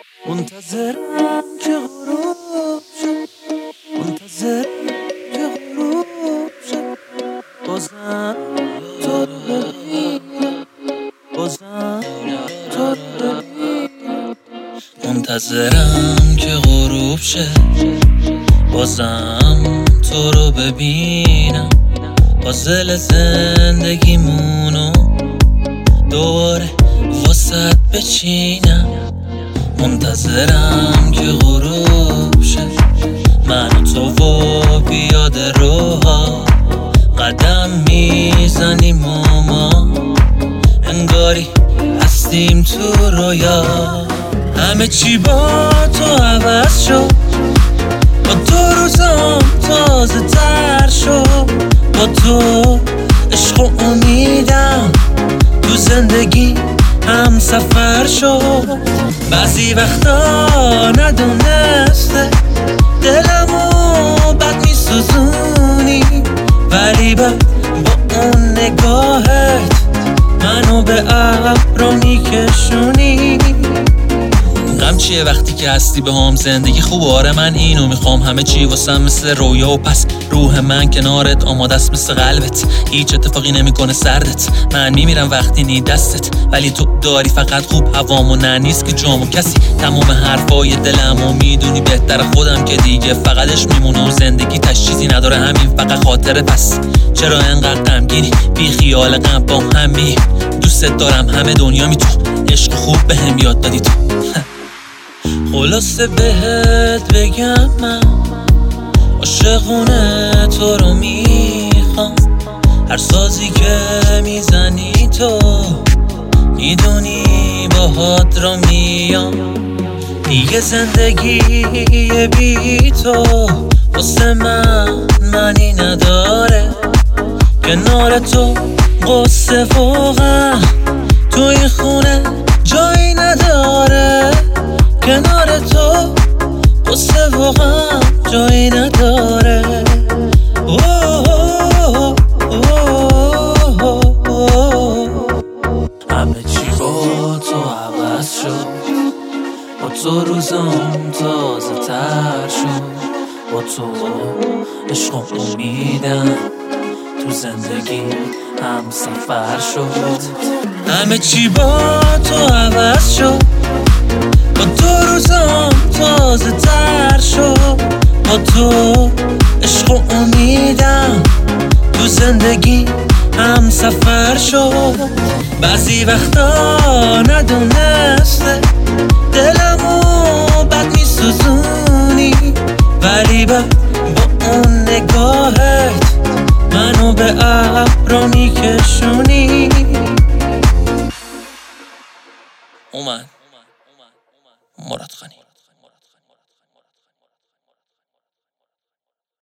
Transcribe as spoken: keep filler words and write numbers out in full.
منتظرم که غروب شد، منتظرم که غروب شد، بازم تو رو ببینم، بازم تو رو ببینم. منتظرم که غروب شه، بازم تو رو ببینم، پازل زندگیمونو دوباره واسط بچینم. منتظرم که غروب شه، من و تو و بیاد روها قدم میزنیم و ما انگاری هستیم تو رویا. همه چی با تو عوض شد، با تو روزام تازه تر شد، با تو عشق و امیدم تو زندگی هم سفر شد. بعضی وقتا ندونسته دلمو بد میسوزونی، ولی بعد با اون نگاهت منو به ابرا میکشونی. غم چیه وقتی که هستی به هم؟ زندگی خوب، آره من اینو میخوام. همه چی واسم مثل رویا و پس روح من کنارت آماده است مثل قلبت، هیچ اتفاقی نمیکنه سردت. من میمیرم وقتی نی دستت، ولی تو داری فقط خوب هوامو، نه نیست که جامو کسی تمام حرفای دلمو میدونی بهتر خودم که دیگه فقطش میمونه و زندگی تش چیزی نداره، همین فقط خاطره. پس چرا انقدر غمگینی؟ بی خیال غم با همی دوست دارم همه دنیا می تو عشق خوب بهم یاد دادی تو. خلاصه بهت بگم من عاشقونه تو رو میخوام، هر سازی که میزنی تو میدونی باهات را میام. دیگه زندگی بی تو واسه من معنی نداره، کنار تو قصه و غم تو این خونه جایی نداره، کنار تو قصه و غم جایی نداره. همه چی با تو عوض شد، با تو روزم تازه تر شد، با تو عشق و امیدم تو زندگی هم سفر شد. همه چی با تو عوض شد، با تو روزم تازه تر شد، با تو عشق و امیدم تو زندگی هم سفر شد. بعضی وقتا ندونسته دلمو بد میسوزونی، ولی بعد با اون نگاهت منو به ابرا میکشونی. اومد مراد خانی.